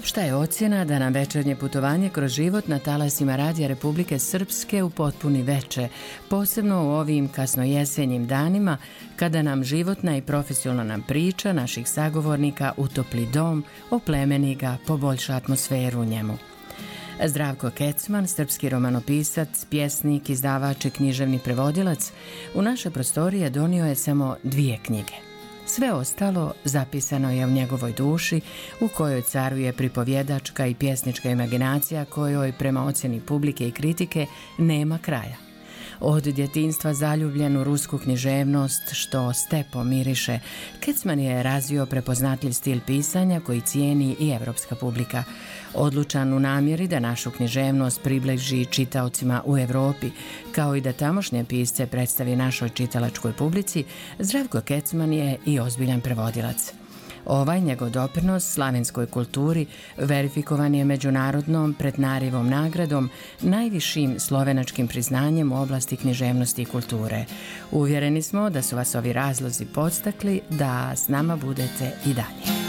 Opšta je ocjena da nam večernje putovanje kroz život na talasima Radija Republike Srpske upotpuni veče, posebno u ovim kasnojesenjim danima kada nam životna i profesionalna priča naših sagovornika utopli dom, oplemeni ga, poboljša atmosferu u njemu. Zdravko Kecman, srpski romanopisac, pjesnik, izdavač i književni prevodilac, u naše prostorije donio je samo 2 knjige. Sve ostalo zapisano je u njegovoj duši, u kojoj caruje pripovjedačka i pjesnička imaginacija kojoj, prema ocjeni publike i kritike, nema kraja. Od djetinjstva zaljubljen u rusku književnost, što stepo miriše, Kecman je razvio prepoznatljiv stil pisanja koji cijeni i evropska publika. Odlučan u namjeri da našu književnost približi čitaocima u Europi, kao i da tamošnje pisce predstavi našoj čitalačkoj publici, Zdravko Kecman je i ozbiljan prevodilac. Ovaj njegov doprinos slavenskoj kulturi verifikovan je međunarodnom Pretnarijevom nagradom, najvišim slovenačkim priznanjem u oblasti književnosti i kulture. Uvjereni smo da su vas ovi razlozi podstakli da s nama budete i dalje.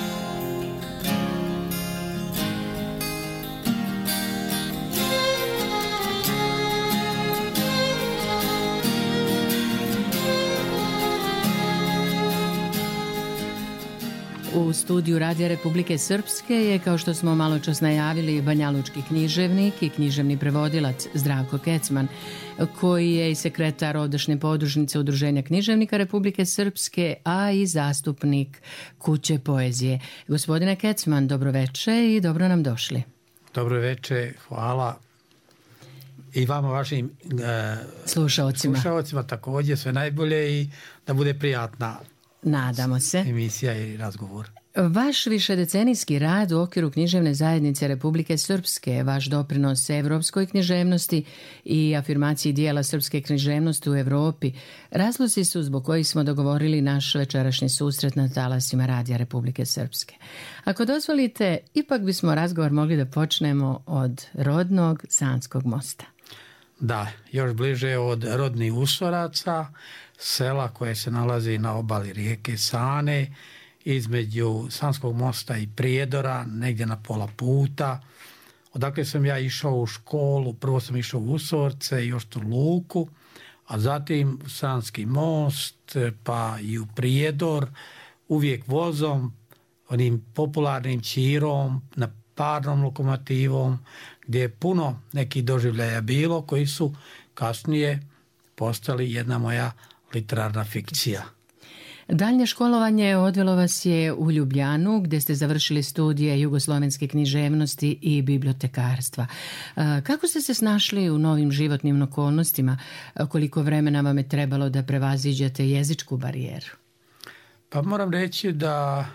U studiju Radija Republike Srpske je, kao što smo malo čas najavili, banjalučki književnik i književni prevodilac Zdravko Kecman, koji je i sekretar ovdašnje podružnice Udruženja književnika Republike Srpske, a i zastupnik Kuće poezije. Gospodine Kecman, dobro veče i dobro nam došli. Dobro veče, hvala. I vama, vašim slušaocima također sve najbolje i da bude prijatna. Nadamo se. Emisija i razgovor. Vaš višedecenijski rad u okviru književne zajednice Republike Srpske, vaš doprinos evropskoj književnosti i afirmaciji dijela srpske književnosti u Europi, razlozi su zbog kojih smo dogovorili naš večerašnji susret na talasima Radija Republike Srpske. Ako dozvolite, ipak bismo razgovor mogli da počnemo od rodnog Sanskog mosta. Da, još bliže od rodnih Usoraca, sela koje se nalazi na obali rijeke Sane, između Sanskog mosta i Prijedora, negdje na pola puta. Odakle sam ja išao u školu, prvo sam išao u Usorce, još tu Luku, a zatim u Sanski most, pa i u Prijedor, uvijek vozom, onim popularnim Ćirom, na parnom lokomotivom, gdje je puno nekih doživljaja bilo, koji su kasnije postali jedna moja literarna fikcija. Daljnje školovanje odvelo vas je u Ljubljanu, gdje ste završili studije jugoslovenske književnosti i bibliotekarstva. Kako ste se snašli u novim životnim okolnostima? Koliko vremena vam je trebalo da prevaziđete jezičku barijeru? Pa moram reći da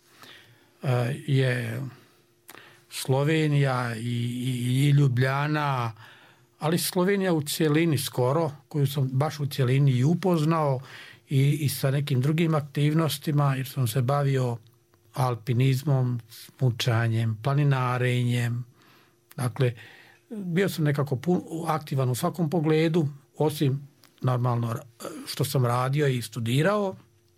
je Slovenija i Ljubljana, ali Slovenija u cjelini skoro, koju sam baš u cjelini i upoznao i sa nekim drugim aktivnostima, jer sam se bavio alpinizmom, smučanjem, planinarenjem. Dakle, bio sam nekako aktivan u svakom pogledu, osim normalno što sam radio i studirao.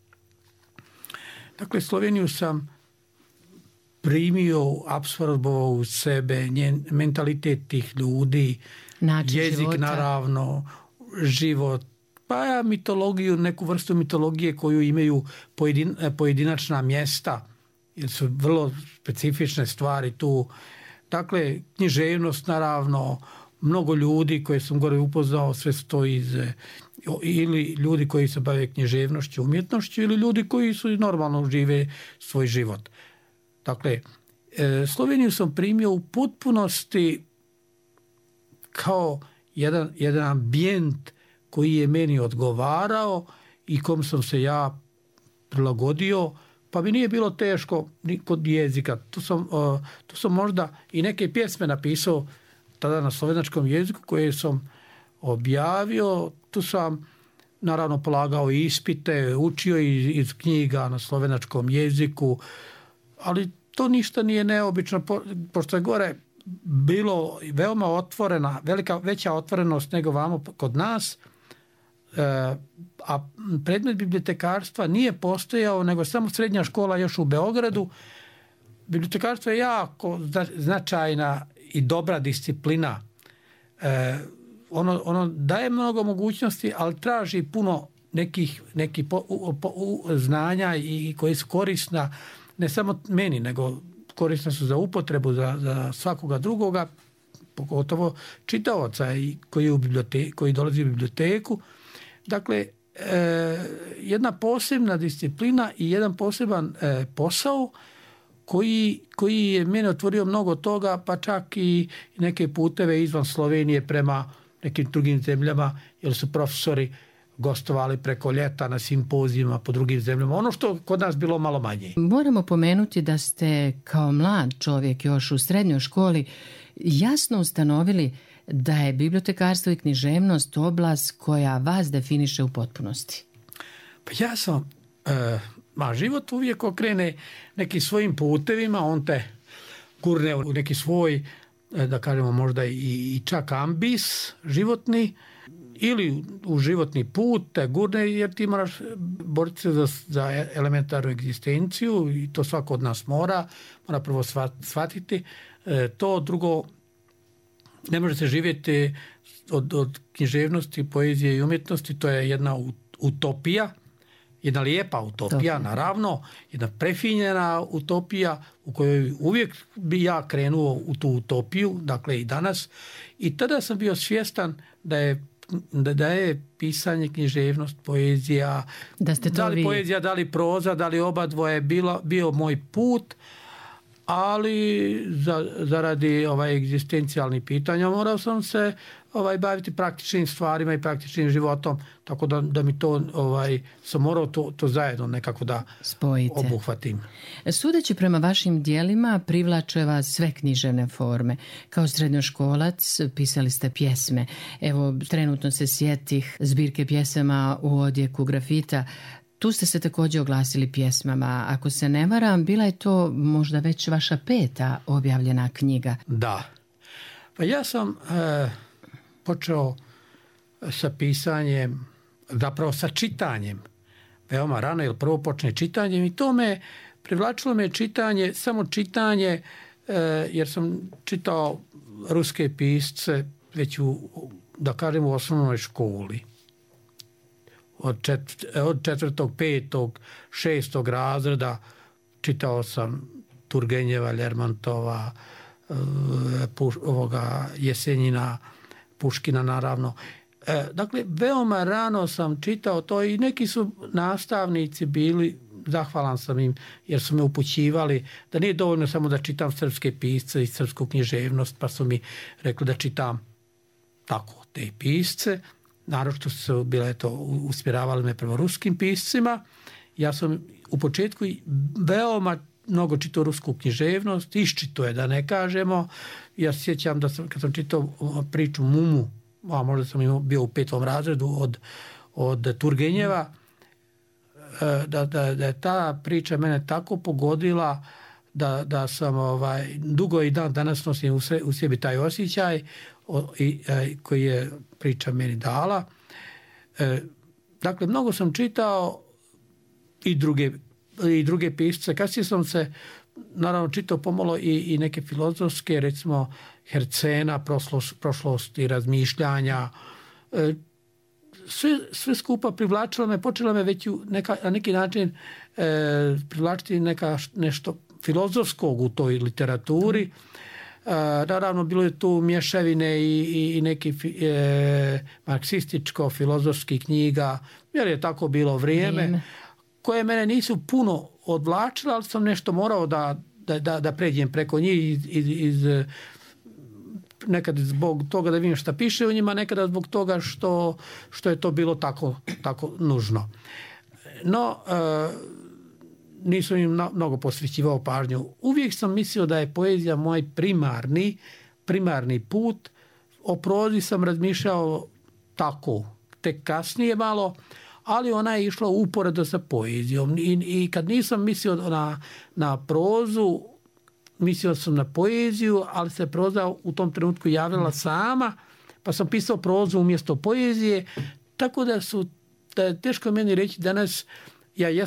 Dakle, Sloveniju sam primio, apsorbovao u sebe, njen mentalitet tih ljudi, način jezik života. Naravno, život, pa mitologiju, neku vrstu mitologije koju imaju pojedinačna mjesta, jer su vrlo specifične stvari tu. Dakle, književnost naravno, mnogo ljudi koje sam gore upoznao, sve stoji iz, ili ljudi koji se bave književnošću, umjetnošću, ili ljudi koji su normalno žive svoj život. Dakle, Sloveniju sam primio u potpunosti kao jedan ambijent koji je meni odgovarao i kom sam se ja prilagodio, pa mi nije bilo teško ni kod jezika. Tu sam možda i neke pjesme napisao tada na slovenačkom jeziku koje sam objavio. Tu sam naravno polagao ispite, učio iz knjiga na slovenačkom jeziku, ali to ništa nije neobično, pošto je gore bilo veoma otvorena, veća otvorenost nego vamo kod nas, a predmet bibliotekarstva nije postojao, nego samo srednja škola još u Beogradu, bibliotekarstvo je jako značajna i dobra disciplina. Ono daje mnogo mogućnosti, ali traži puno nekih znanja i koji su korisna ne samo meni, nego korisna su za upotrebu za svakoga drugoga, pogotovo čitaoca koji dolazi u biblioteku. Dakle, jedna posebna disciplina i jedan poseban posao koji je meni otvorio mnogo toga, pa čak i neke puteve izvan Slovenije prema nekim drugim zemljama, jer su profesori gostovali preko ljeta na simpozijima po drugim zemljama. Ono što kod nas bilo malo manje. Moramo pomenuti da ste kao mlad čovjek još u srednjoj školi jasno ustanovili da je bibliotekarstvo i književnost oblast koja vas definiše u potpunosti. Pa ja sam, život uvijek okrene nekim svojim putevima, on te gurne u neki svoj, da kažemo možda i čak ambis životni, ili u životni put te gurne, jer ti moraš boriti se za elementarnu egzistenciju i to svako od nas mora prvo shvatiti. To drugo, ne može se živjeti od književnosti, poezije i umjetnosti, to je jedna utopija, jedna lijepa utopija, naravno, jedna prefinjena utopija u kojoj uvijek bi ja krenuo u tu utopiju, dakle i danas. I tada sam bio svjestan da je pisanje, književnost, poezija, da li poezija, da li proza, da li oba dvoje bio moj put, ali zaradi egzistencijalnih pitanja morao sam se baviti praktičnim stvarima i praktičnim životom, tako da mi to sam morao to zajedno nekako da spojite, obuhvatim. Sudeći prema vašim dijelima privlače vas sve književne forme. Kao srednjoškolac pisali ste pjesme. Evo, trenutno se sjetih zbirke pjesama U odjeku grafita. Tu ste se također oglasili pjesmama. Ako se ne varam, bila je to možda već vaša 5. objavljena knjiga. Da. Pa ja sam počeo sa pisanjem, zapravo sa čitanjem veoma rano, jer prvo počne čitanjem i to privlačilo me čitanje, samo čitanje, jer sam čitao ruske pisce već u osnovnoj školi. Od 4., 5., 6. razreda čitao sam Turgenjeva, Lermontova, Jesenjina, Puškina naravno. Dakle, veoma rano sam čitao to i neki su nastavnici bili, zahvalan sam im jer su me upućivali da nije dovoljno samo da čitam srpske pisce i srpsku književnost, pa su mi rekli da čitam tako te pisce. Naročito su bile usmjeravali me prema ruskim piscima. Ja sam u početku veoma mnogo čitao rusku književnost, iščito je da ne kažemo. Ja se sjećam da kad sam čitao priču Mumu, a možda sam bio u 5. razredu od Turgenjeva, da je ta priča mene tako pogodila da sam dugo i danas nosim u sebi taj osjećaj koji je priča meni dala. Dakle, mnogo sam čitao i druge pisce. Kasnije sam se naravno čitao pomalo i neke filozofske, recimo Hercena, prošlost i razmišljanja. Sve skupa privlačilo me, počelo me već na neki način privlačiti nešto filozofskog u toj literaturi. Naravno, bilo je tu mješavine i neki marksističko-filozofskih knjiga, jer je tako bilo vrijeme, koje mene nisu puno odvlačile, ali sam nešto morao da pređem preko njih nekad zbog toga da vidim šta piše u njima, nekada zbog toga što je to bilo tako nužno. No, nisam im mnogo posvećivao pažnju. Uvijek sam mislio da je poezija moj primarni put. O prozi sam razmišljao tako, tek kasnije malo, ali ona je išla uporedo sa poezijom. I kad nisam mislio na prozu, mislio sam na poeziju, ali se proza u tom trenutku javila sama, pa sam pisao prozu umjesto poezije, tako da je teško meni reći danas, ja jesam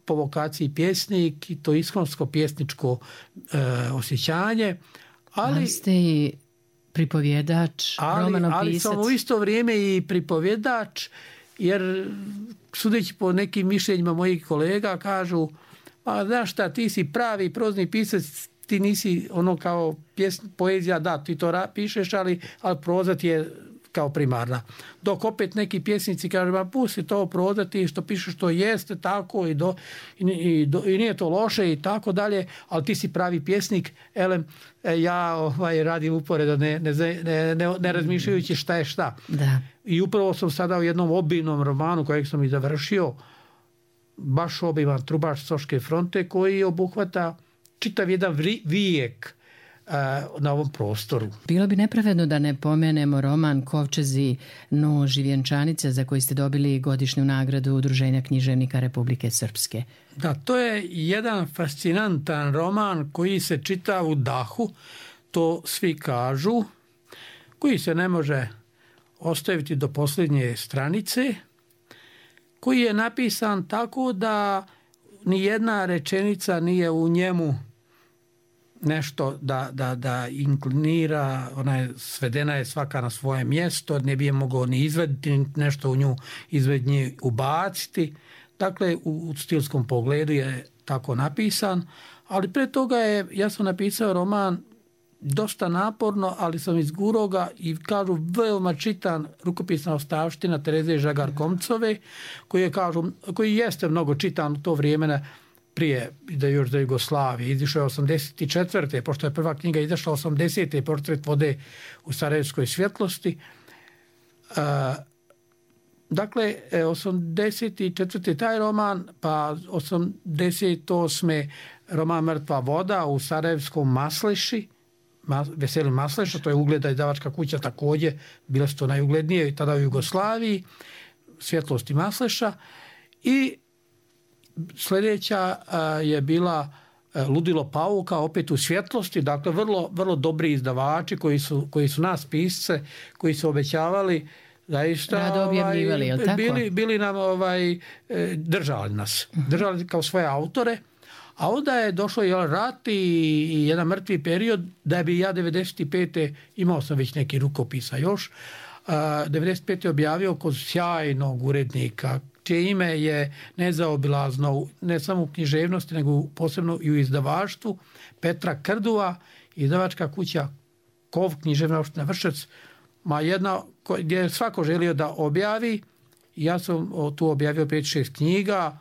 po vokaciji pjesnik i to iskonsko pjesničko osjećanje. Ali ste i pripovjedač, romanopisac. Ali sam u isto vrijeme i pripovjedač, jer sudeći po nekim mišljenjima mojih kolega kažu, pa znaš šta, ti si pravi prozni pisac, ti nisi ono kao poezija, da, ti to pišeš, ali proza ti je kao primarna. Dok opet neki pjesnici kažu, ma pusti to prozati, što pišeš to jeste tako i nije to loše i tako dalje, ali ti si pravi pjesnik. Elem, ja radim uporedo, ne razmišljajući šta je šta. Da. I upravo sam sada u jednom obilnom romanu kojeg sam i završio, baš obiman, Trubač Soške fronte, koji obuhvata čitav jedan vijek na ovom prostoru. Bilo bi nepravedno da ne pomenemo roman Kovčezi, nož i vjenčanice, za koji ste dobili godišnju nagradu Udruženja književnika Republike Srpske. Da, to je jedan fascinantan roman koji se čita u dahu, to svi kažu, koji se ne može ostaviti do posljednje stranice, koji je napisan tako da ni jedna rečenica nije u njemu nešto da inklinira, svedena je svaka na svoje mjesto, ne bi je mogao ni izvediti, nešto u nju izvednje ubaciti. Dakle, u stilskom pogledu je tako napisan, ali pre toga ja sam napisao roman dosta naporno, ali sam izgurao ga i kažu veoma čitan, rukopisna ostavština Tereze Žagar-Komcove, koji jeste mnogo čitan u to vrijeme prije još za Jugoslavije. Izišao je 84. pošto je prva knjiga izašla 80. Portret vode u Sarajevskoj svjetlosti. Dakle, 84. taj roman, pa 88. roman Mrtva voda u Sarajevskom Masleši, Veseli Masleša, to je ugledna izdavačka kuća također, bile su to najuglednije tada u Jugoslaviji, Svjetlosti Masleša. I sljedeća je bila Ludilo pauka, opet u Svjetlosti, dakle vrlo, vrlo dobri izdavači koji su nas pisce, koji su obećavali zaista rado objavljivali, je li tako? Bili nam držali nas, držali kao svoje autore. A onda je došlo rat i jedan mrtvi period, da bi ja 95. imao sam već neki rukopisa još, 95. objavio kod sjajnog urednika, čije ime je nezaobilazno, ne samo u književnosti, nego posebno i u izdavaštvu, Petra Krduva, izdavačka kuća Kov, književna opština Vršac, jedna gdje je svako želio da objavi. Ja sam tu objavio 5-6 knjiga,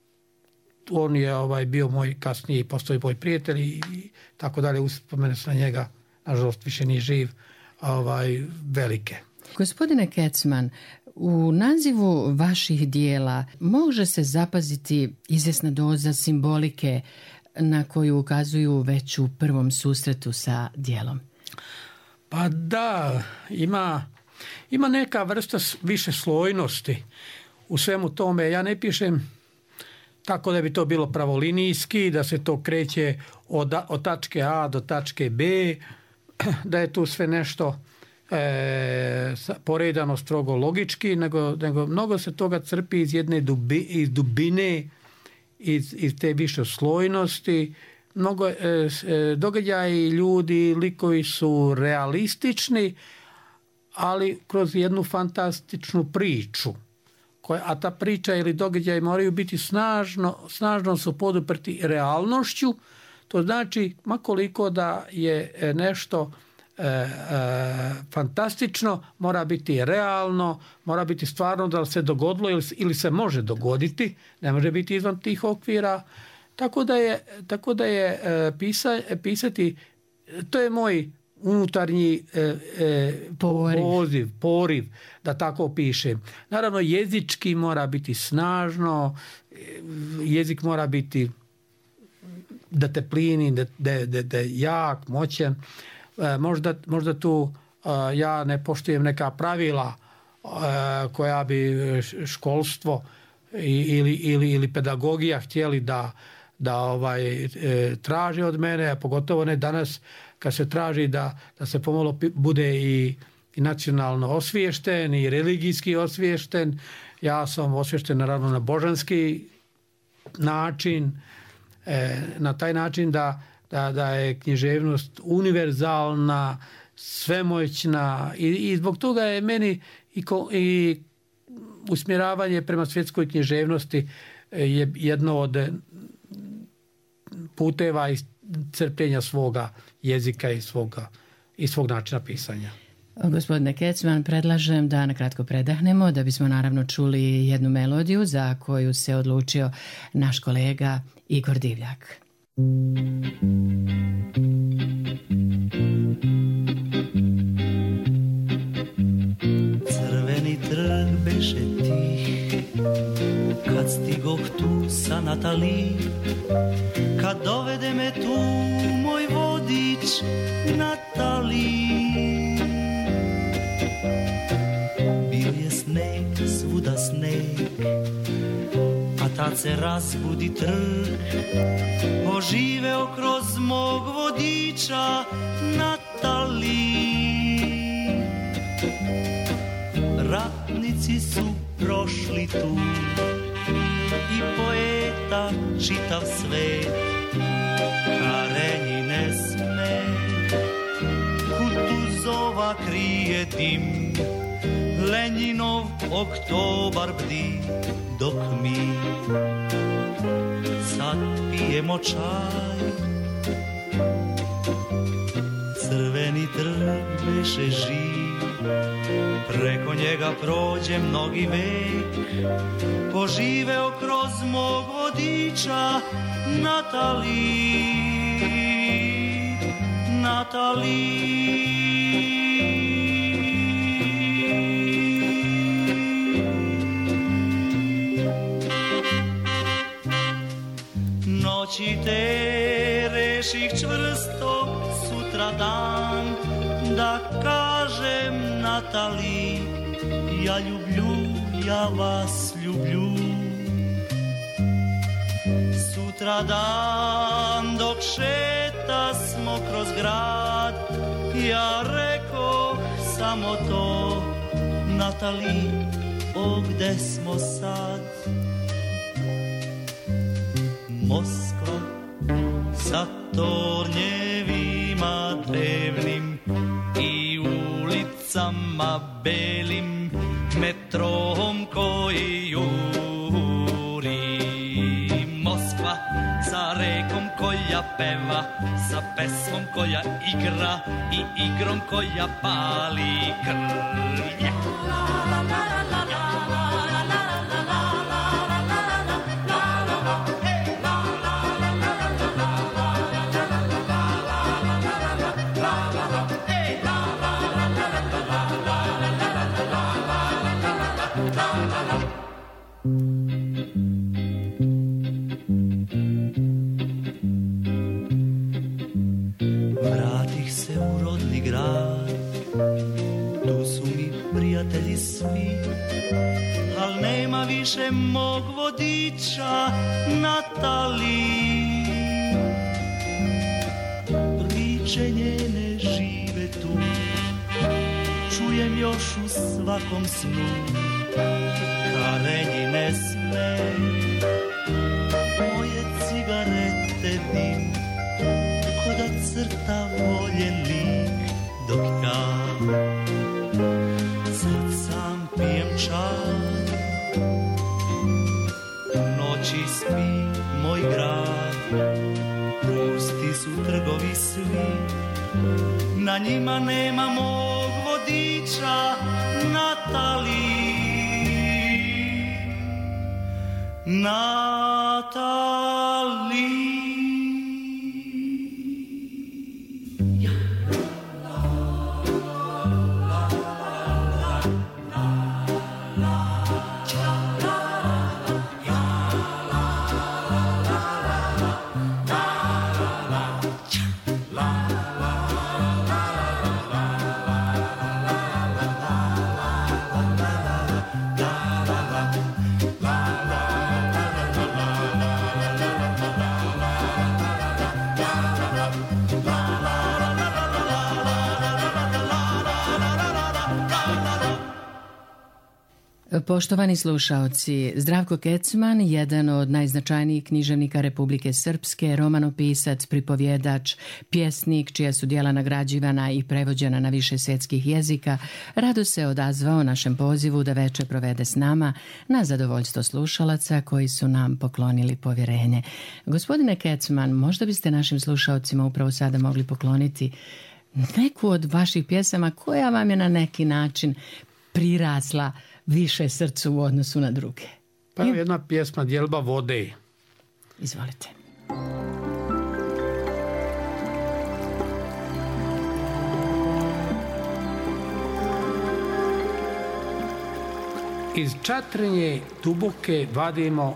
on je bio moj kasnije postao moj prijatelj i tako dalje, uspomene se na njega, nažalost više nije živ, velike. Gospodine Kecman, u nazivu vaših dijela može se zapaziti izvjesna doza simbolike na koju ukazuju već u prvom susretu sa dijelom. Pa da, ima neka vrsta više slojnosti u svemu tome. Ja ne pišem tako da bi to bilo pravolinijski, da se to kreće od tačke A do tačke B, da je tu sve nešto poredano strogo logički, nego mnogo se toga crpi iz jedne dubine, iz te više slojnosti. Mnogo događaji, ljudi, likovi su realistični, ali kroz jednu fantastičnu priču. A ta priča ili događaj moraju biti snažno su poduprti realnošću. To znači, makoliko da je nešto fantastično, mora biti realno, mora biti stvarno da se dogodilo ili se može dogoditi, ne može biti izvan tih okvira. Tako da je pisati, to je moj unutarnji poriv, da tako pišem. Naravno, jezički mora biti snažno, jezik mora biti da te plini, da je jak, moćan. Možda tu ja ne poštujem neka pravila koja bi školstvo ili pedagogija htjeli da traži od mene, a pogotovo ne danas kad se traži da se pomalo bude i nacionalno osviješten i religijski osviješten. Ja sam osviješten naravno na božanski taj način da je književnost univerzalna, svemoćna i zbog toga je meni i usmjeravanje prema svjetskoj književnosti je jedno od puteva crpljenja svoga jezika i svog načina pisanja. Gospodine Kecman, predlažem da nakratko predahnemo, da bismo naravno čuli jednu melodiju za koju se odlučio naš kolega Igor Divljak. Crveni trg beše tih, kad stigoh tu sa Natali, kad dovede me tu moj vodič Natali. Bio je sneg, svuda sneg, a tad se razbudi trg, oživeo kroz mog vodiča Natali. Ratnici su prošli tu i poeta čitav svet, Karenjine sme, Kutuzova krije dim, Lenjinov oktobar bdi, dok mi sad pijemo čaj. Crveni trg beše živ, preko njega prođe mnogi vek, poživeo kroz mog vodiča Natali, Natali. Noći te reših čvrsto sutra dan, da kažem Natali, ja vas ljublju. Sutra dan dok šeta smo kroz grad, ja rekoh samo to, Natali, o gde smo sad? Moskva sa tornjevima drevnim i ulicama belim, metrom koji juri. Moskva sa rekom koja peva, sa pesmom koja igra i igrom koja pali krv. Vratih se u rodni grad, tu su mi prijatelji svi, al nema više mog vodiča Natali. Priče njene žive tu, čujem još u svakom snu, Karenjine sme, moje cigarete dim, ko da crta voljen lik, dok ja sad sam pijem čaj. U noći spi moj grad, pusti su trgovi svi, na njima nema mog vodiča Natali, Natali. Poštovani slušaoci, Zdravko Kecman, jedan od najznačajnijih književnika Republike Srpske, romanopisac, pripovjedač, pjesnik, čija su djela nagrađivana i prevođena na više svjetskih jezika, rado se odazvao našem pozivu da večer provede s nama na zadovoljstvo slušalaca koji su nam poklonili povjerenje. Gospodine Kecman, možda biste našim slušaocima upravo sada mogli pokloniti neku od vaših pjesama koja vam je na neki način prirasla više srcu u odnosu na druge. Pa jedna pjesma Djelba vode. Izvolite. Iz čatrenje duboke vadimo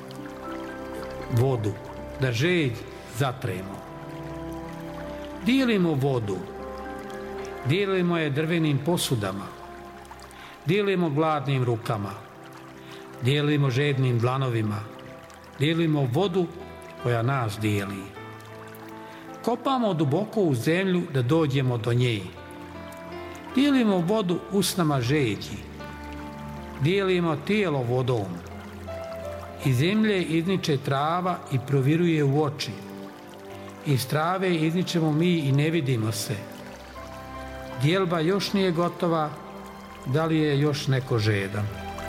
vodu, da žeđ zatremo. Dijelimo vodu, dijelimo je drvenim posudama, dijelimo gladnim rukama, dijelimo žednim dlanovima, dijelimo vodu koja nas dijeli. Kopamo duboko u zemlju da dođemo do nje. Dijelimo vodu usnama žeđi, dijelimo tijelo vodom. Iz zemlje izniče trava i proviruje u oči. Iz trave izničemo mi i ne vidimo se. Djelba još nije gotova, da li je još neko žedan?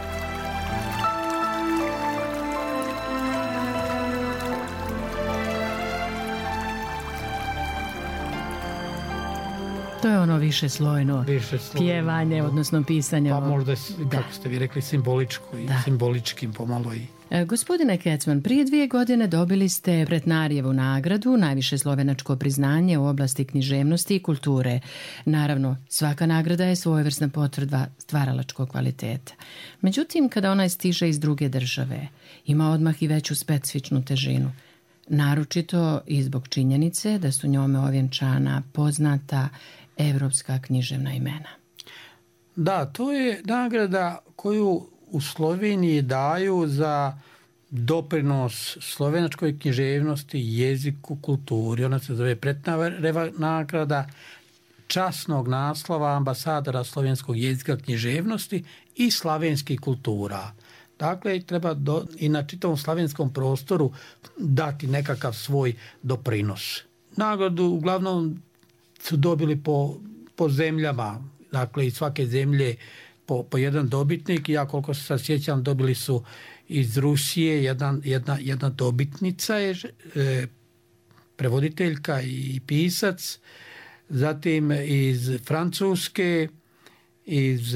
To je ono višeslojno pjevanje, odnosno pisanje. Pa možda, kako ste vi rekli, simboličko i simboličkim pomalo i... Gospodine Kecman, prije 2 godine dobili ste Pretnarjevu nagradu, najviše slovenačko priznanje u oblasti književnosti i kulture. Naravno, svaka nagrada je svojevrsna potvrda stvaralačkog kvaliteta. Međutim, kada ona stiže iz druge države, ima odmah i veću specifičnu težinu. Naročito i zbog činjenice da su njome ovjenčana poznata evropska književna imena. Da, to je nagrada koju u Sloveniji daju za doprinos slovenačkoj književnosti, jeziku, kulturi. Ona se zove Pretnarjeva nagrada časnog naslova ambasadora slovenskog jezika, književnosti i slavenskih kultura. Dakle, treba i na čitavom slavenskom prostoru dati nekakav svoj doprinos. Nagradu uglavnom su dobili po zemljama, dakle iz svake zemlje po jedan dobitnik. Ja koliko se sad sjećam, dobili su iz Rusije jedna dobitnica je prevoditeljka i pisac, zatim iz Francuske, iz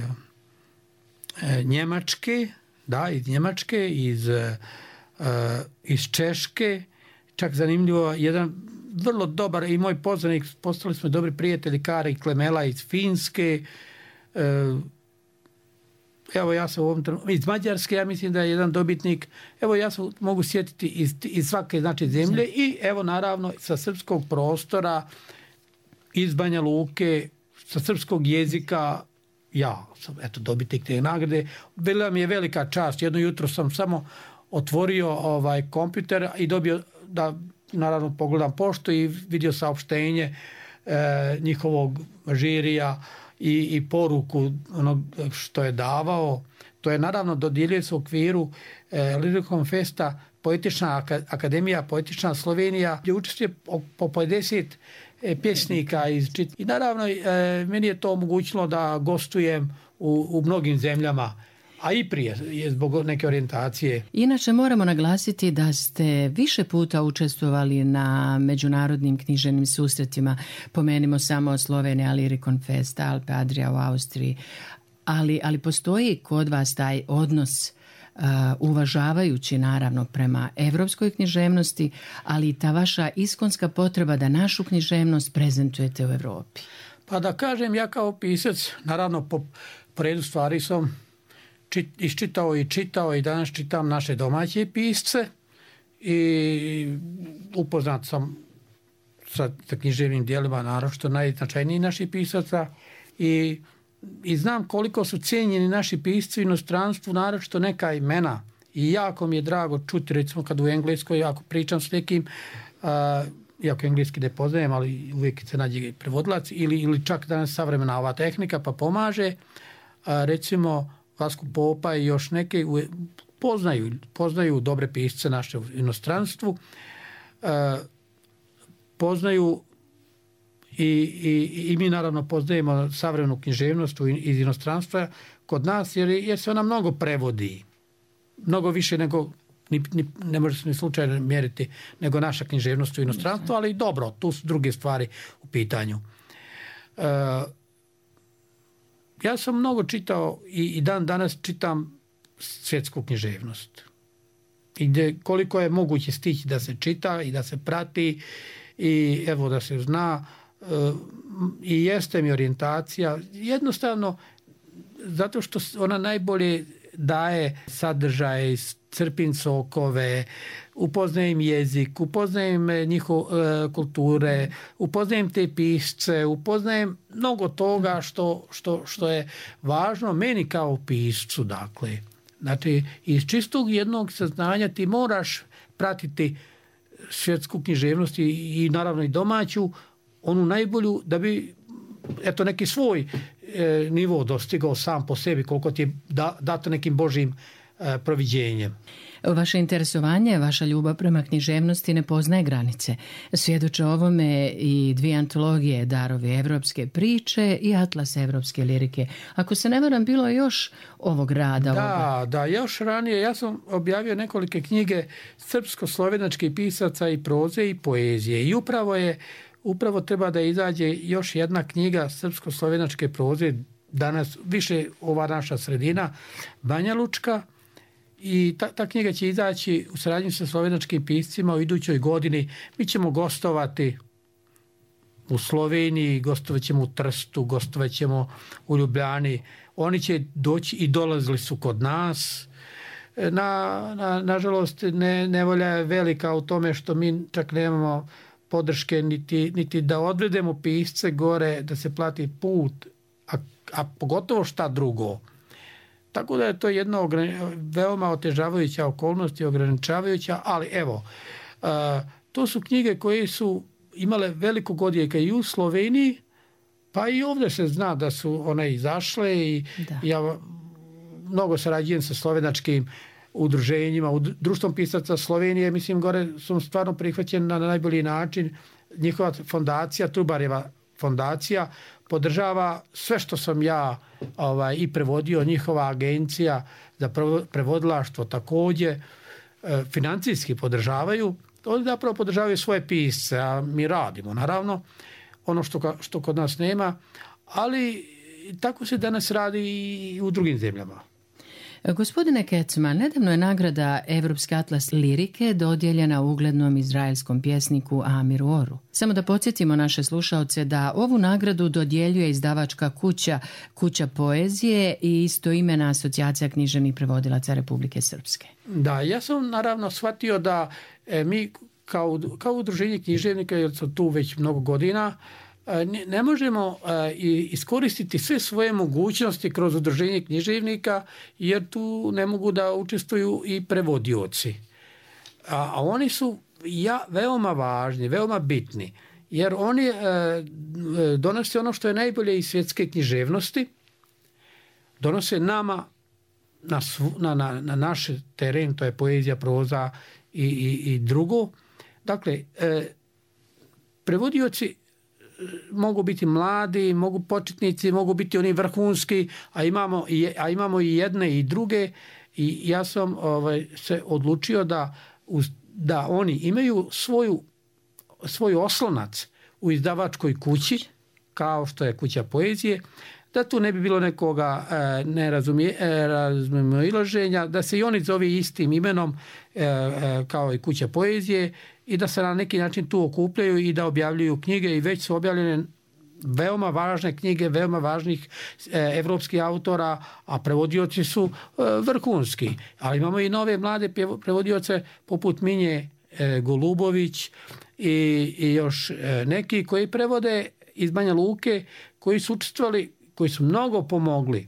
Njemačke, iz Češke, čak zanimljivo, jedan vrlo dobar i moj poznanik, postali smo dobri prijatelji, Kari Klemela iz Finske, evo ja sam u ovom trenutku, iz Mađarske, ja mislim da je jedan dobitnik, evo ja se mogu sjetiti iz svake zemlje i evo naravno sa srpskog prostora, iz Banja Luke, sa srpskog jezika, ja sam dobitnik te nagrade. Bila mi je velika čast, jedno jutro sam samo otvorio kompjuter i dobio da naravno pogledam poštu i vidio saopštenje njihovog žirija i poruku onog što je davao. To je naravno dodijelio se u okviru Lirikom festa Poetična akademija, Poetična Slovenija, gdje učestvuje po 50 pjesnika i naravno meni je to omogućilo da gostujem u mnogim zemljama, a i prije je zbog neke orijentacije. Inače moramo naglasiti da ste više puta učestvovali na međunarodnim književnim susretima. Pomenimo samo Slovenija, Lirikon Fest, Alpe Adria u Austriji. Ali postoji kod vas taj odnos uvažavajući naravno prema evropskoj književnosti, ali i ta vaša iskonska potreba da našu književnost prezentujete u Europi. Pa da kažem, ja kao pisac, naravno po redu stvari sam iščitao i čitao i danas čitam naše domaće pisce i upoznat sam sa književnim dijelima, naročito najznačajnijih naših pisaca i znam koliko su cijenjeni naši pisci u inostranstvu, naročito neka imena. I jako mi je drago čuti, recimo kad u Engleskoj, ako pričam s nekim, iako engleski ne poznajem, ali uvijek se nađe prevodilac, ili čak danas savremena ova tehnika pa pomaže, recimo Vasku Popa i još neke poznaju dobre pisce naše u inostranstvu, poznaju i mi naravno poznajemo savremenu književnost iz inostranstva kod nas, jer se ona mnogo prevodi, mnogo više nego, ne može se ni slučajno mjeriti, nego naša književnost u inostranstvu, ali dobro, tu su druge stvari u pitanju. Ja sam mnogo čitao i dan danas čitam svjetsku književnost. I koliko je moguće stići da se čita i da se prati i evo da se zna, i jeste mi orijentacija. Jednostavno, zato što ona najbolje daje sadržaje, crpim sokove, upoznajem jezik, upoznajem njihove kulture, upoznajem te pisce, upoznajem mnogo toga što je važno meni kao piscu. Dakle, znači, iz čistog jednog saznanja ti moraš pratiti svjetsku književnost i naravno i domaću, onu najbolju, da bi neki svoj nivo dostigao sam po sebi, koliko ti je dato nekim Božjim proviđenjem. Vaše interesovanje, vaša ljubav prema književnosti ne poznaje granice. Svjedoče ovome i 2 antologije, Darovi evropske priče i Atlas evropske lirike. Ako se ne varam, bilo je još ovog rada. Da, još ranije. Ja sam objavio nekolike knjige srpsko-slovenačkih pisaca i proze i poezije. I upravo treba da izađe još jedna knjiga srpsko-slovenačke proze, danas više ova naša sredina, Banja Lučka, i ta knjiga će izaći u saradnji sa slovenačkim piscima u idućoj godini. Mi ćemo gostovati u Sloveniji, gostovat ćemo u Trstu, gostovat ćemo u Ljubljani. Oni će doći i dolazili su kod nas. Nažalost, nevolja je velika u tome što mi čak nemamo podrške niti da odvedemo pisce gore, da se plati put, a pogotovo šta drugo. Tako da je to jedna veoma otežavajuća okolnost i ograničavajuća, ali evo, to su knjige koje su imale velikog odjeka i u Sloveniji, pa i ovdje se zna da su one izašle i ja mnogo sarađujem sa slovenačkim udruženjima, društvom pisaca Slovenije, mislim gore su stvarno prihvaćeni na najbolji način. Njihova fondacija, Trubarjeva fondacija, podržava sve što sam ja i prevodio, njihova agencija za prevodilaštvo također, financijski podržavaju, oni zapravo podržavaju svoje pisce, a mi radimo naravno ono što kod nas nema, ali tako se danas radi i u drugim zemljama. Gospodine Kecman, nedavno je nagrada Evropski atlas lirike dodijeljena uglednom izraelskom pjesniku Amiru Oru. Samo da podsjetimo naše slušaoce da ovu nagradu dodjeljuje izdavačka Kuća poezije i istoimena asocijacija književnih prevodilaca Republike Srpske. Da, ja sam naravno shvatio da mi kao udruženje književnika, jer su tu već mnogo godina, ne možemo iskoristiti sve svoje mogućnosti kroz udruženje književnika, jer tu ne mogu da učestvuju i prevodioci. A oni su veoma važni, veoma bitni, jer oni donose ono što je najbolje iz svjetske književnosti, donose nama na naš teren, to je poezija, proza i drugo. Dakle, prevodioci mogu biti mladi, mogu početnici, mogu biti oni vrhunski, a imamo i jedne i druge, i ja sam se odlučio da oni imaju svoj oslonac u izdavačkoj kući, kao što je Kuća poezije, da tu ne bi bilo nekoga nerazumijelaženja, da se i oni zove istim imenom kao i Kuća poezije i da se na neki način tu okupljaju i da objavljuju knjige, i već su objavljene veoma važne knjige, veoma važnih evropskih autora, a prevodioci su vrhunski. Ali imamo i nove mlade prevodioce poput Minje Golubović i još neki koji prevode iz Banja Luke, koji su učestvovali, koji su mnogo pomogli,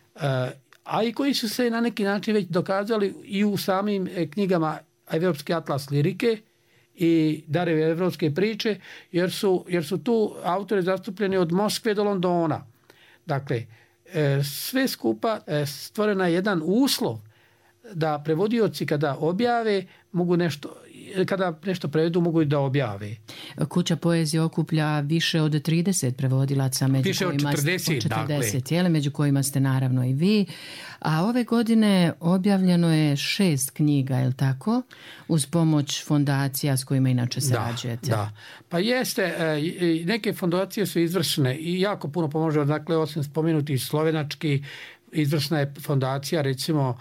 a i koji su se na neki način već dokazali i u samim knjigama Evropski atlas lirike i Darovi evropske priče, jer su tu autori zastupljeni od Moskve do Londona. Dakle, sve skupa stvorena je jedan uslov da prevodioci kada objave mogu kada nešto prevedu mogu i da objave. Kuća poezije okuplja više od 30 prevodilaca, više od 40, među kojima ste naravno i vi. A ove godine objavljeno je 6 knjiga, je li tako? Uz pomoć fondacija s kojima inače sarađujete. Da. Pa jeste, neke fondacije su izvršene i jako puno pomože. Dakle, osim spomenuti slovenački, izvršna je fondacija recimo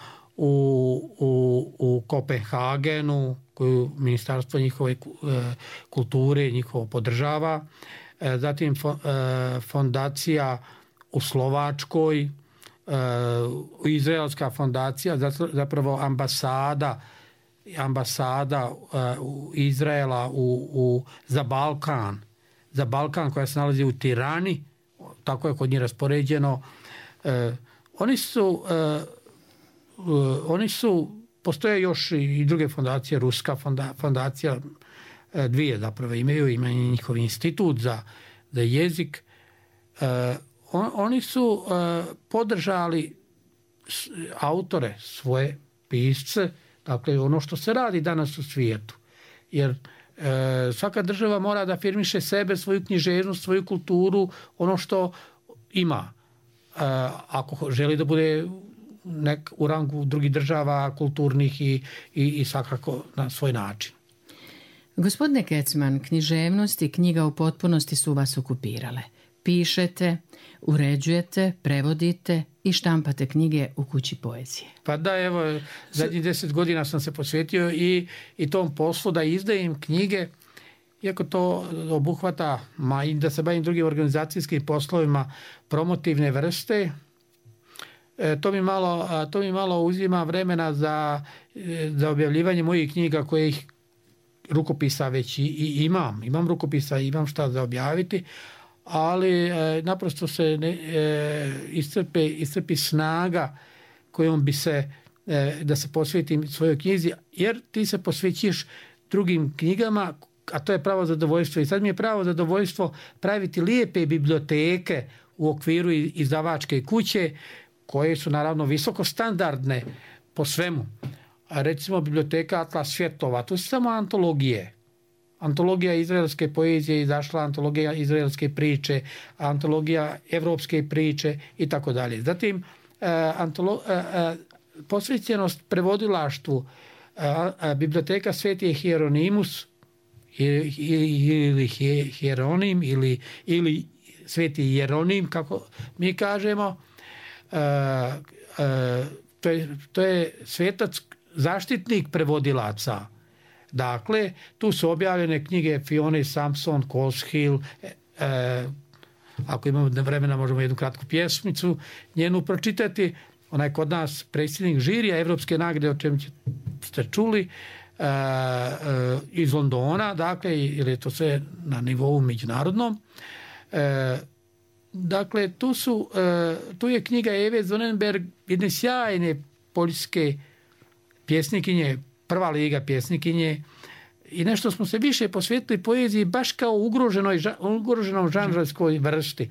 u Kopenhagenu, koju ministarstvo njihove kulture njihovo podržava. Zatim fondacija u Slovačkoj, izraelska fondacija, zapravo ambasada Izraela za Balkan koja se nalazi u Tirani, tako je kod njih raspoređeno. Postoje još i druge fondacije, ruska fondacija, dvije zapravo ima njihov institut za jezik. Oni su podržali autore, svoje pisce, dakle ono što se radi danas u svijetu. Jer svaka država mora da afirmiše sebe, svoju književnost, svoju kulturu, ono što ima. Ako želi da bude u rangu drugih država, kulturnih i svakako na svoj način. Gospodine Kecman, književnost i knjiga u potpunosti su vas okupirale. Pišete, uređujete, prevodite i štampate knjige u Kući poezije. Pa da, evo, zadnjih 10 godina sam se posvetio i tom poslu da izdajem knjige, iako to obuhvata i da se bavim drugim organizacijskim poslovima promotivne vrste. To mi malo uzima vremena za objavljivanje mojih knjiga kojih rukopisa već i imam. Imam rukopisa, imam šta za objaviti, ali naprosto se iscrpi snaga kojom bi se da se posvetim svojoj knjizi, jer ti se posvećiš drugim knjigama, a to je pravo zadovoljstvo. I sad mi je pravo zadovoljstvo praviti lijepe biblioteke u okviru izdavačke kuće, koje su naravno visoko standardne po svemu. A recimo biblioteka Atlas svjetova, to su samo antologije. Antologija izraelske poezije izašla, antologija izraelske priče, antologija evropske priče i tako dalje. Zatim posvećenost prevodilaštvu, biblioteka Sveti Hieronimus ili Hieronim ili Sveti Jeronim, kako mi kažemo. To je svetac zaštitnik prevodilaca. Dakle, tu su objavljene knjige Fione Samson, Koshill, ako imamo vremena možemo jednu kratku pjesmicu njenu pročitati. Ona je kod nas predsjednik žirija Evropske nagrade, o čem ste čuli, iz Londona, dakle, jer je to sve na nivou međunarodnom. Dakle, tu je knjiga Eve Zonenberg, jedne sjajne poljske pjesnikinje, prva liga pjesnikinje, i nešto smo se više posvetili poeziji baš kao ugroženom žanrovskoj vrsti.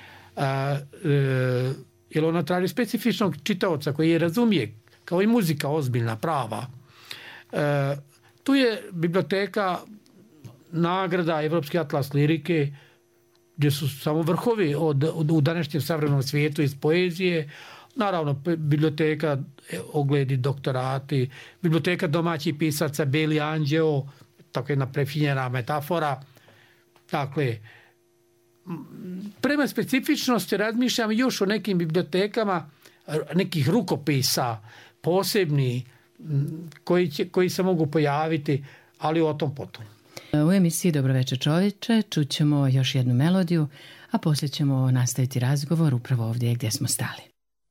Jer ona traži specifičnog čitaoca koji je razumije, kao i muzika ozbiljna, prava. Tu je biblioteka nagrada Evropski atlas lirike, gdje su samo vrhovi u današnjem savremenom svijetu iz poezije. Naravno, biblioteka ogledi, doktorati, biblioteka domaćih pisaca, Beli anđeo, tako jedna prefinjena metafora. Dakle, prema specifičnosti razmišljam još o nekim bibliotekama, nekih rukopisa posebni koji se mogu pojaviti, ali o tom potom. U emisiji Dobro večer čovječe čućemo još jednu melodiju, a poslije ćemo nastaviti razgovor upravo ovdje gdje smo stali.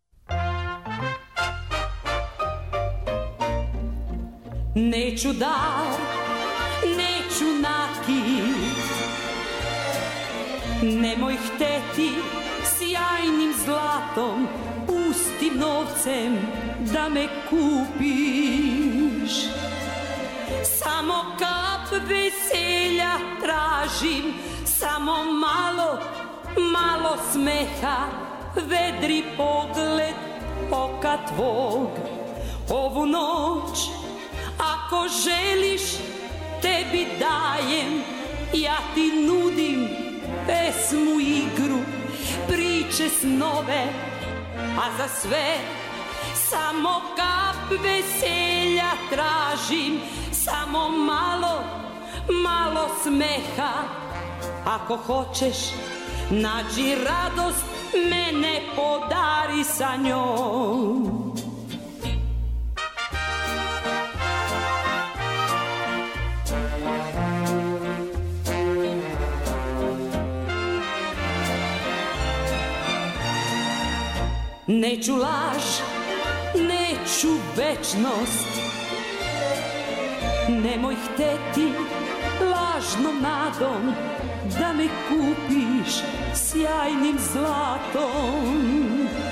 Neću dar, neću nakit, nemoj hteti sjajnim zlatom, pustim novcem da me kupiš. Samo kap veselja tražim, samo malo smeha vedri pogled oka tvog. Ovu noć, ako želiš, tebi dajem, ja ti nudim pesmu, igru, priče, snove, a za sve samo kap veselja tražim, samo malo, malo smeha. Ako hoćeš, nađi radost, mene podari sa njom. Neću laž, neću večnost, nemoj hteti lažnom nadom da me kupiš sjajnim zlatom.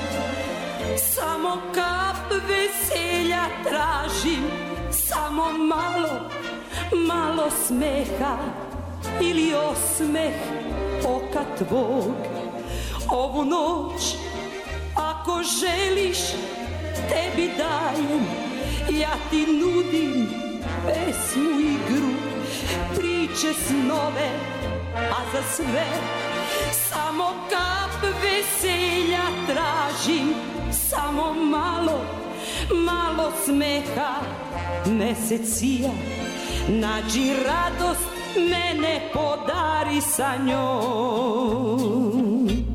Samo kap veselja tražim, samo malo, malo smeha ili osmeh oka tvog. Ovu noć, ako želiš, tebi dajem, ja ti nudim pesmu, igru, priče, snove, a za sve samo kap veselja tražim, samo malo, malo smeha. Mesec sija, nađi radost, mene podari sa njom.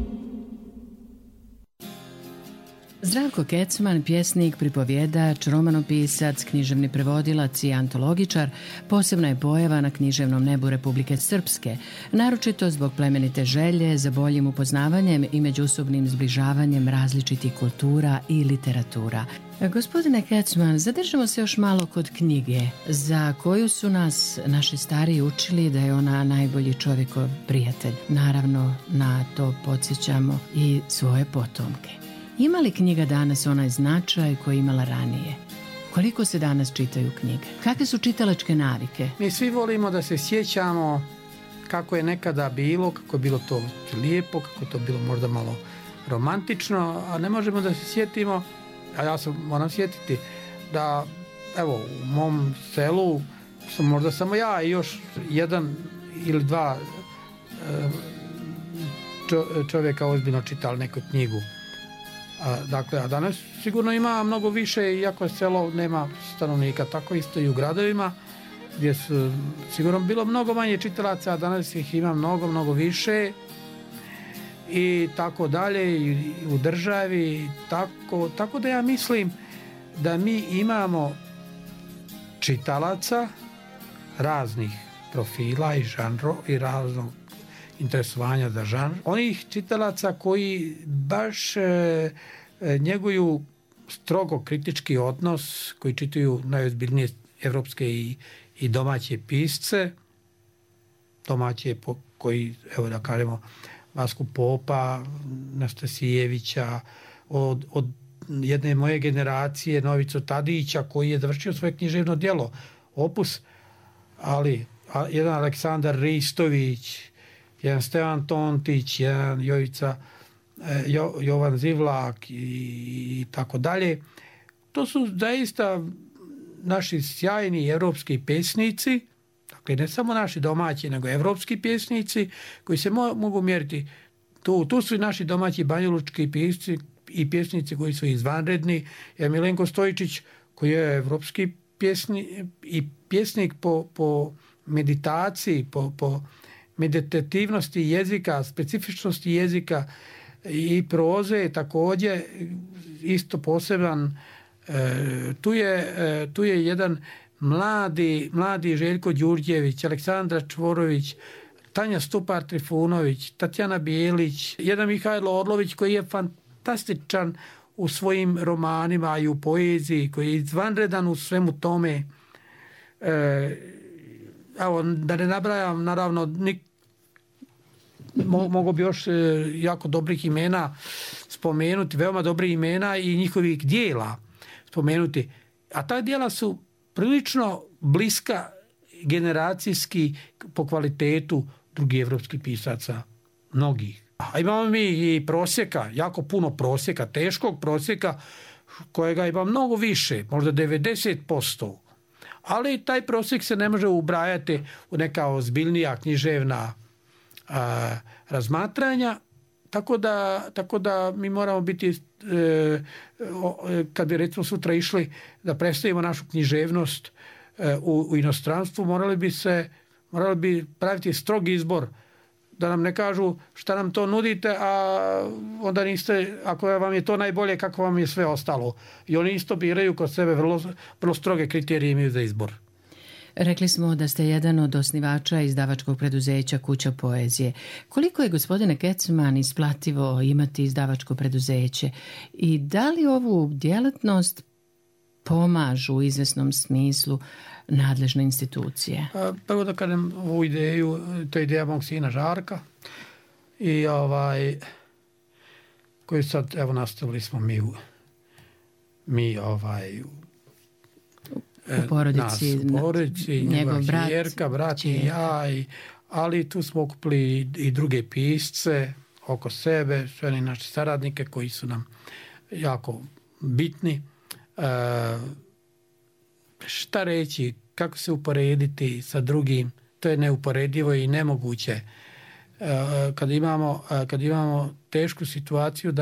Zdravko Kecman, pjesnik, pripovjedač, romanopisac, književni prevodilac i antologičar, posebna je pojava na književnom nebu Republike Srpske, naročito zbog plemenite želje za boljim upoznavanjem i međusobnim zbližavanjem različitih kultura i literatura. Gospodine Kecman, zadržimo se još malo kod knjige, za koju su nas naši stariji učili da je ona najbolji čovjekov prijatelj. Naravno, na to podsjećamo i svoje potomke. Ima li knjiga danas onaj značaj koji je imala ranije? Koliko se danas čitaju knjige? Kakve su čitalačke navike? Mi svi volimo da se sjećamo kako je nekada bilo, kako je bilo to lijepo, kako je to bilo možda malo romantično, a ne možemo da se sjetimo, a ja se moram sjetiti da, evo, u mom selu sam možda samo ja i još jedan ili dva čovjeka ozbiljno čitali neku knjigu. A danas sigurno ima mnogo više, iako selo nema stanovnika, tako isto i u gradovima gdje su sigurno bilo mnogo manje čitalaca, a danas ih ima mnogo više i tako dalje, i u državi, tako da ja mislim da mi imamo čitalaca raznih profila i žanro i raznog interesovanja za žanr. Onih čitalaca koji baš njeguju strogo kritički odnos, koji čitaju najozbiljnije evropske i domaće pisce, domaće koji, evo da kažemo, Vasku Popa, Nastasijevića, od jedne moje generacije, Novicu Tadića, koji je završio svoje književno djelo, opus, ali jedan Aleksandar Ristović, jedan Stevan Tontić, jedan Jovan Zivlak i tako dalje. To su zaista naši sjajni evropski pjesnici, dakle ne samo naši domaći, nego evropski pjesnici koji se mogu mjeriti. Tu su i naši domaći banjalučki pjesnici i pjesnici koji su izvanredni. Jer Milenko Stojičić, koji je evropski pjesnik po meditaciji, po meditativnosti jezika, specifičnosti jezika i proze također isto poseban. Tu je jedan mladi Željko Đurđević, Aleksandra Čvorović, Tanja Stupar Trifunović, Tatjana Bijelić, jedan Mihajlo Orlović koji je fantastičan u svojim romanima i u poeziji, koji je izvanredan u svemu tome. Evo, da ne nabrajam, naravno, mogu bi još jako dobrih imena spomenuti, veoma dobrih imena i njihovih dijela spomenuti. A ta dijela su prilično bliska generacijski po kvalitetu drugih evropskih pisaca, mnogih. A imamo mi i prosjeka, jako puno prosjeka, teškog prosjeka, kojega ima mnogo više, možda 90%. Ali taj prosjek se ne može ubrajati u neka ozbiljnija književna razmatranja, tako da mi moramo biti, kad bi recimo sutra išli da predstavimo našu književnost u inostranstvu, morali bi praviti strog izbor, da nam ne kažu šta nam to nudite, a onda niste, ako vam je to najbolje, kako vam je sve ostalo. I oni isto biraju kod sebe vrlo stroge kriterije imaju za izbor. Rekli smo da ste jedan od osnivača izdavačkog preduzeća Kuća poezije. Koliko je, gospodine Kecman, isplativo imati izdavačko preduzeće i da li ovu djelatnost pomažu u izvesnom smislu nadležne institucije? Prvo da kažem ovu ideju, to je ideja mog sina Žarka i koju sad, evo, nastavili smo u porodici, njegov brat i ja, ali tu smo okupili i druge pisce oko sebe, sve oni naši saradnike koji su nam jako bitni. Šta reći, kako se uporediti sa drugim, to je neuporedivo i nemoguće. Kad imamo tešku situaciju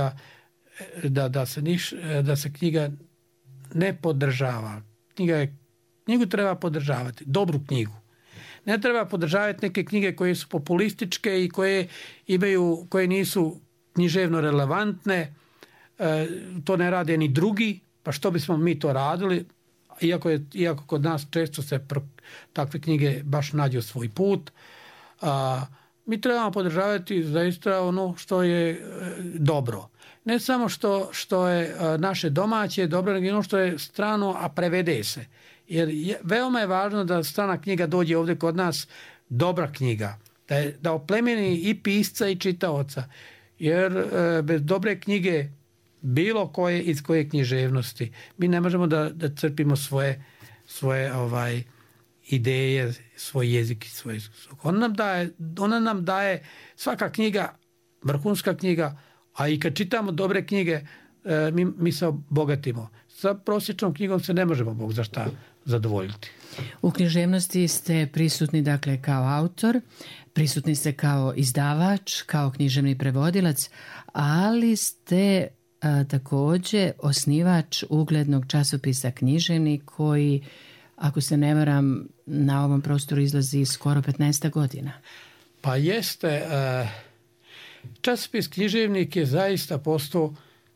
da se knjiga ne podržava. Knjigu treba podržavati, dobru knjigu. Ne treba podržavati neke knjige koje su populističke i koje nisu književno relevantne. To ne rade ni drugi, pa što bismo mi to radili, iako kod nas često se takve knjige baš nađu svoj put. Mi trebamo podržavati zaista ono što je dobro. Ne samo što je naše domaće dobro, nego ono što je strano, a prevede se. Jer veoma je važno da strana knjiga dođe ovdje kod nas, dobra knjiga, da oplemeni i pisca i čitaoca. Jer bez dobre knjige bilo koje iz koje književnosti mi ne možemo da crpimo svoje ideje, svoj jezik i svoj. Ona nam daje svaka knjiga, vrhunska knjiga, a i kad čitamo dobre knjige, mi se obogatimo. Sa prosječnom knjigom se ne možemo Bog za šta zadovoljiti. U književnosti ste prisutni, dakle, kao autor, prisutni ste kao izdavač, kao književni prevodilac, ali ste također osnivač uglednog časopisa Književnik koji, ako se ne varam, na ovom prostoru izlazi skoro 15 godina. Pa jeste. Časopis Književnik je zaista postao,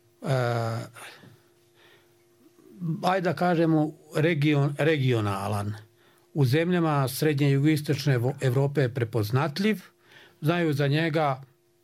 ajde da kažemo, regionalan. U zemljama srednje i jugoistočne Europe je prepoznatljiv. Znaju za njega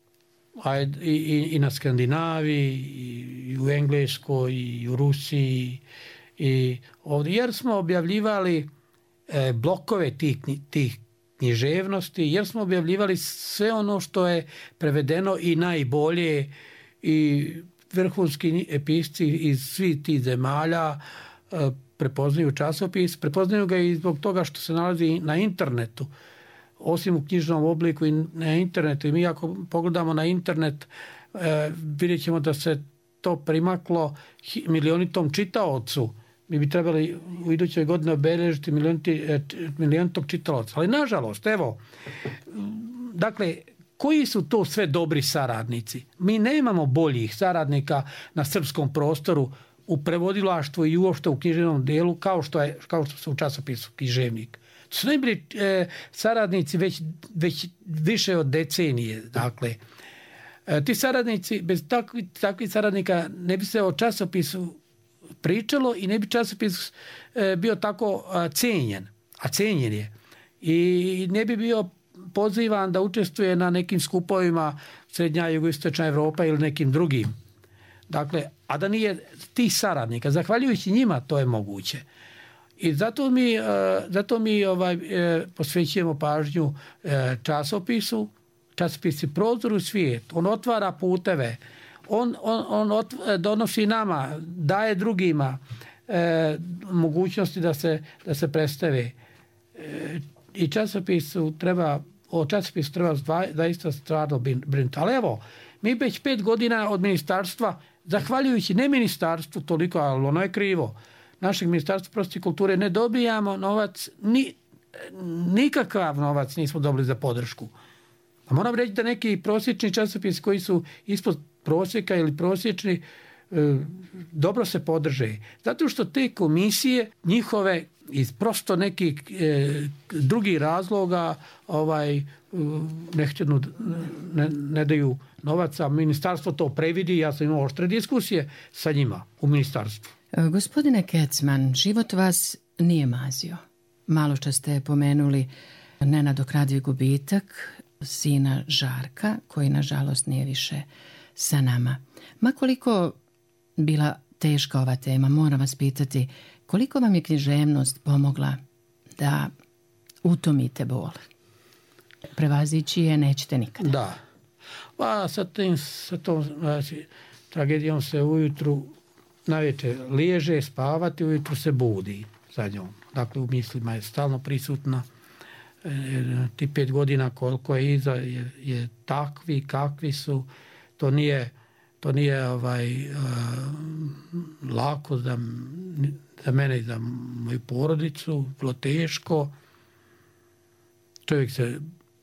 i na Skandinaviji, i u Engleskoj, i u Rusiji, i ovdje, jer smo objavljivali blokove tih književnosti, jer smo objavljivali sve ono što je prevedeno i najbolje, i vrhunski pisci iz svih tih zemalja prepoznaju časopis, prepoznaju ga i zbog toga što se nalazi na internetu, osim u knjižnom obliku i na internetu. I mi ako pogledamo na internet, vidjet ćemo da se to primaklo milionitom čitaocu. Mi bi trebali u idućoj godini obeležiti milionitog čitalaca. Ali nažalost, evo, dakle, koji su to sve dobri saradnici? Mi nemamo boljih saradnika na srpskom prostoru u prevodilaštvu i uopšte u književnom delu kao što su u časopisu Književnik. To su najbolji saradnici već više od decenije. Dakle, ti saradnici, bez takvih saradnika ne bi se o časopisu pričalo i ne bi časopis bio tako cijenjen, a cijenjen je. I ne bi bio pozivan da učestvuje na nekim skupovima Srednja i Jugoistočna Evropa ili nekim drugim. Dakle, a da nije tih saradnika, zahvaljujući njima to je moguće. I zato mi posvećujemo pažnju časopisu. Časopis je prozor u svijet. On otvara puteve. On donosi nama, daje drugima mogućnosti da se predstave. I časopisu treba o časopisu treba zaista stvarno brinuti. Ali evo, mi već 5 godina od ministarstva, zahvaljujući ne ministarstvu toliko, ali ono je krivo, našeg ministarstva prosvjete i kulture ne dobijamo novac, nikakav novac nismo dobili za podršku. A moram reći da neki prosječni časopisi koji su ispod prosjeka ili prosječni dobro se podrže. Zato što te komisije njihove iz prosto nekih drugih razloga ne daju novaca. Ministarstvo to previdi, ja sam imao oštre diskusije sa njima u ministarstvu. Gospodine Kecman, život vas nije mazio. Malo što ste pomenuli nenadoknadiv gubitak sina Žarka, koji nažalost nije više sa nama. Ma koliko bila teška ova tema, moram vas pitati, koliko vam je književnost pomogla da utomite bol? Prevazići je nećete nikada. Da. Pa sa tom tragedijom se ujutru navečer liježe, spavati, ujutru se budi za njom. Dakle, u mislima je stalno prisutna. Ti 5 godina koliko je iza je takvi kakvi su. To nije lako za mene i za moju porodicu, bilo teško. Čovjek se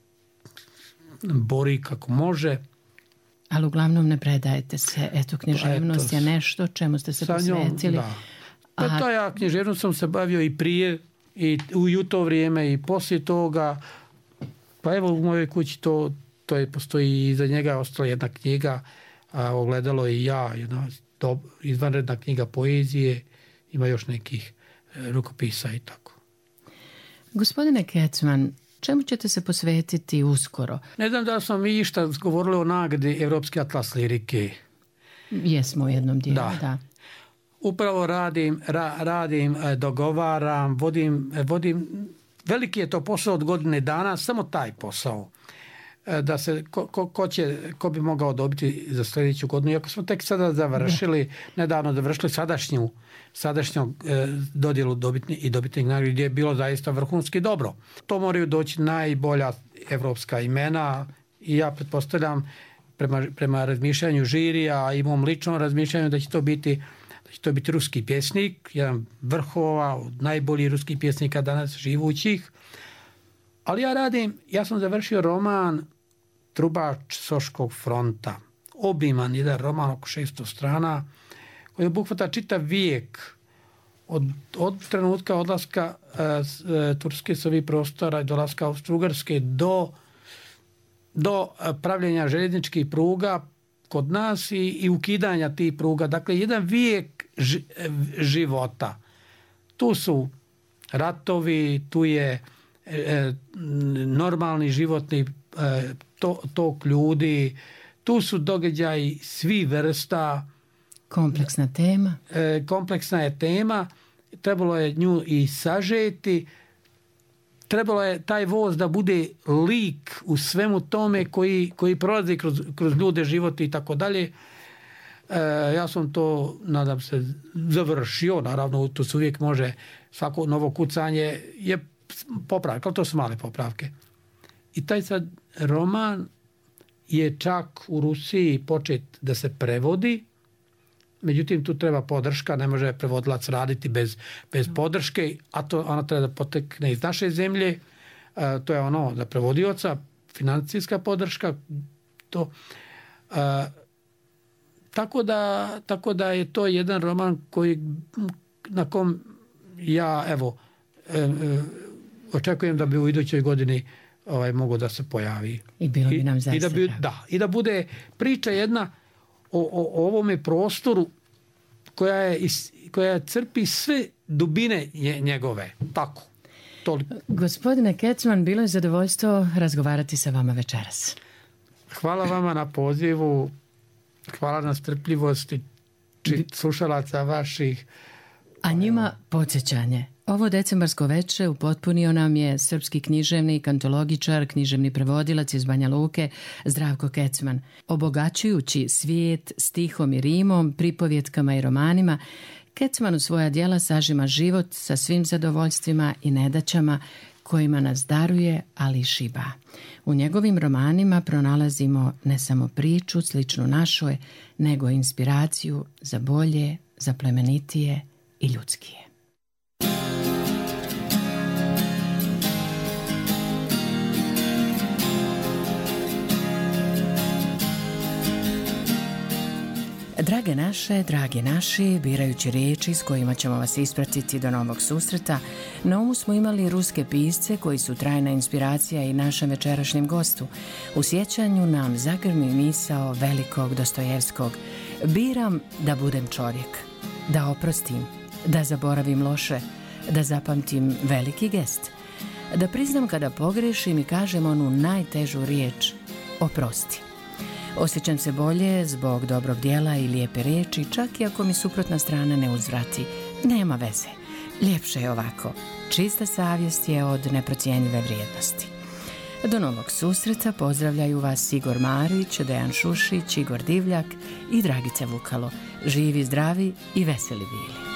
bori kako može. Ali uglavnom ne predajete se. Eto, književnost je nešto čemu ste se posvetili. Da. Pa ja književnost sam se bavio i prije, i u to vrijeme, i poslije toga. Pa evo u mojoj kući to je, postoji i iza njega ostala jedna knjiga, a ogledalo i ja, jedna izvanredna knjiga poezije, ima još nekih rukopisa i tako. Gospodine Kecman, čemu ćete se posvetiti uskoro? Ne znam da smo mi išta govorili o nagradi Evropski atlas lirike. Jesmo u jednom dijelu, da. Upravo radim, dogovaram, vodim, veliki je to posao od godine dana, samo taj posao. Da se, ko bi mogao dobiti za sljedeću godinu. Iako smo tek sada nedavno završili sadašnju dodjelu dobitnih nagrada gdje je bilo zaista vrhunski dobro. To moraju doći najbolja evropska imena i ja pretpostavljam prema razmišljanju žirija i mom ličnom razmišljanju da će to biti ruski pjesnik, jedan vrhova, najbolji ruski pjesnika danas živućih. Ali ja sam završio roman Trubač Soškog fronta. Obiman jedan roman oko 600 strana koji obuhvata čitav vijek od trenutka odlaska Turske s ovih prostora i dolaska Austro-Ugarske do pravljenja željezničkih pruga kod nas i ukidanja tih pruga. Dakle, jedan vijek života. Tu su ratovi, tu je normalni životni tok ljudi, tu su događaji svi vrsta. Kompleksna je tema. Trebalo je nju i sažeti. Trebalo je taj voz da bude lik u svemu tome koji prolazi kroz ljude, život i tako dalje. Ja sam to, nadam se, završio. Naravno, to se uvijek može, svako novo kucanje je popravka, ali to su male popravke. I taj sad roman je čak u Rusiji počet da se prevodi, međutim tu treba podrška, ne može prevodilac raditi bez podrške, a to ona treba da potekne iz naše zemlje, to je ono za prevodioca, financijska podrška, to. Tako da je to jedan roman na kom ja očekujem da bi u idućoj godini mogo da se pojavi. I bilo bi nam zaista. I da bude priča jedna o ovome prostoru koja crpi sve dubine njegove. Tako. Toliko. Gospodine Kecman, bilo je zadovoljstvo razgovarati sa vama večeras. Hvala vama na pozivu. Hvala na strpljivosti slušalaca vaših. A njima podsjećanje. Ovo decembarsko veče upotpunio nam je srpski književnik, antologičar, književni prevodilac iz Banja Luke, Zdravko Kecman. Obogaćujući svijet stihom i rimom, pripovjetkama i romanima, Kecman u svoja djela sažima život sa svim zadovoljstvima i nedaćama kojima nas daruje, ali i šiba. U njegovim romanima pronalazimo ne samo priču sličnu našoj, nego inspiraciju za bolje, za plemenitije i ljudskije. Drage naše, dragi naši, birajući riječi s kojima ćemo vas ispratiti do novog susreta, na umu smo imali ruske pisce koji su trajna inspiracija i našem večerašnjem gostu. U sjećanju nam zagrmi misao velikog Dostojevskog: biram da budem čovjek, da oprostim, da zaboravim loše, da zapamtim veliki gest, da priznam kada pogrešim i kažem onu najtežu riječ: oprosti. Osjećam se bolje zbog dobrog djela i lijepe riječi, čak i ako mi suprotna strana ne uzvrati. Nema veze, ljepše je ovako. Čista savjest je od neprocjenjive vrijednosti. Do novog susreta pozdravljaju vas Igor Marić, Dejan Šušić, Igor Divljak i Dragica Vukalo. Živi, zdravi i veseli bili.